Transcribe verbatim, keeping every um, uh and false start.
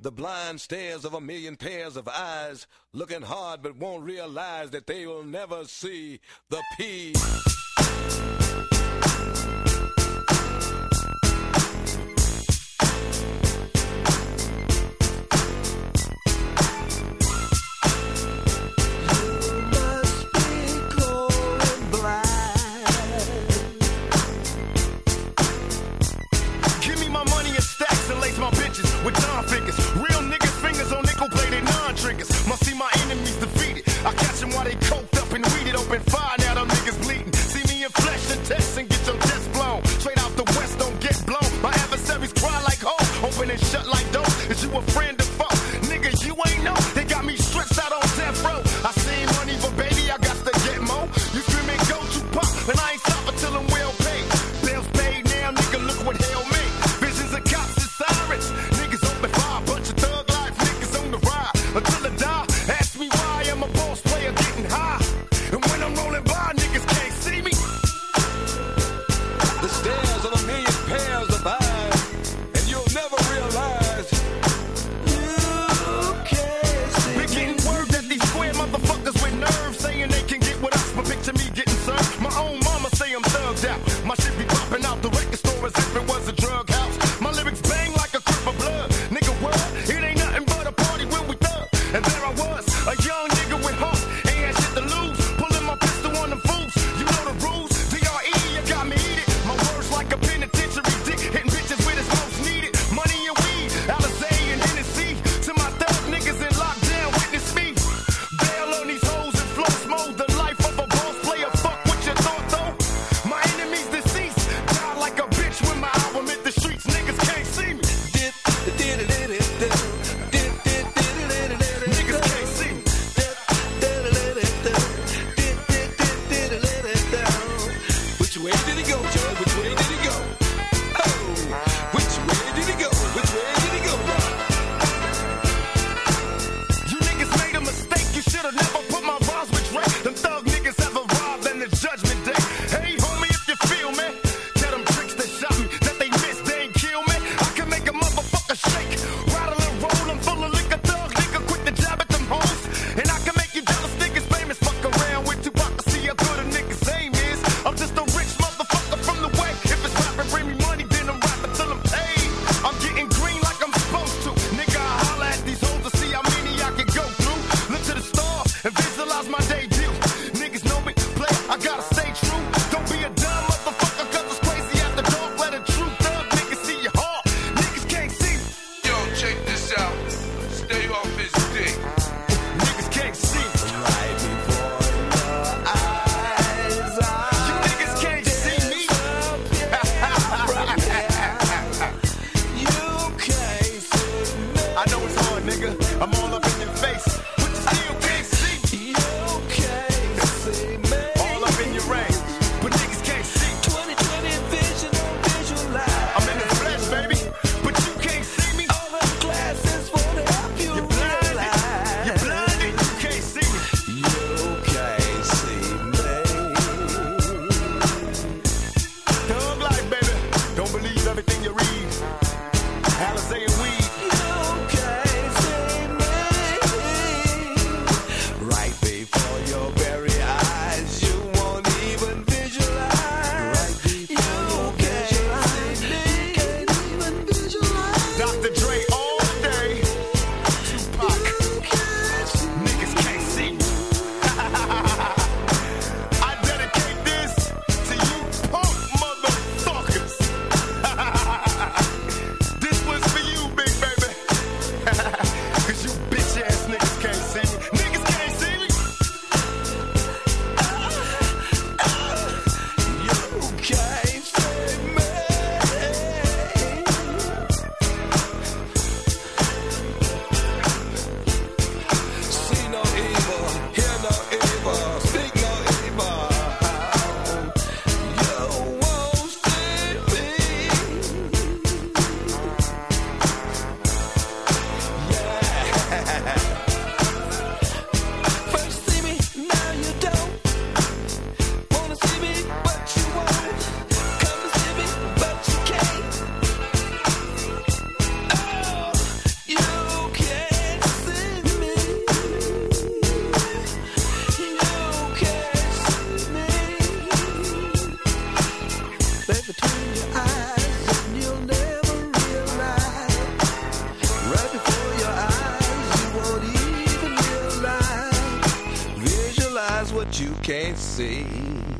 The blind stares of a million pairs of eyes, looking hard but won't realize that they will never see the P. With John figures, real niggas fingers on nickel plated non-triggers. Must see my enemies defeated. I catch them while they coked up and weeded. Open fire, now them niggas bleeding. See me in flesh and test and get your chest blown. Straight out the west, don't get blown. My adversaries cry like ho, open and shut like dope. Is you a friend or foe? Nigga, you ain't know. They got me stretched out on death row. I seen money, but baby, I got to get more. You screaming, go to pop, and I ain't stopping till I'm well paid. Bills paid now, nigga, look what hell made. Visions of cops and sirens. Bunch of thug life niggas on the ride until I die. Ask me why I'm a boss player getting high. And when I'm rolling by, niggas can't see me. The stares of a million pairs of eyes, and you'll never realize you can't see me. Getting word that these square motherfuckers with nerves saying they can get with us, but picture me getting served. My own mama say I'm thugged out. My shit be popping out the record store as if it was a drug house. My lyrics bang like a crip of blood. It ain't nothing but a party when we thug. And there I was, a young nigga with heart, ain't had shit to lose. Pulling my pistol on them fools, you know the rules. D R E, you got me heated. My words like a penitentiary dick, hitting bitches with it's most needed. Money and weed, Alizé and Hennessy. To my thug niggas in lockdown, witness me. Bail on these hoes and flow smoke. The life of a boss player, fuck what you thought though. My enemies deceased, died like a bitch when my album hit the streets. Niggas can't see me. Visualize. I'm in the flesh, baby, but you can't see me. All the glasses for you can't see.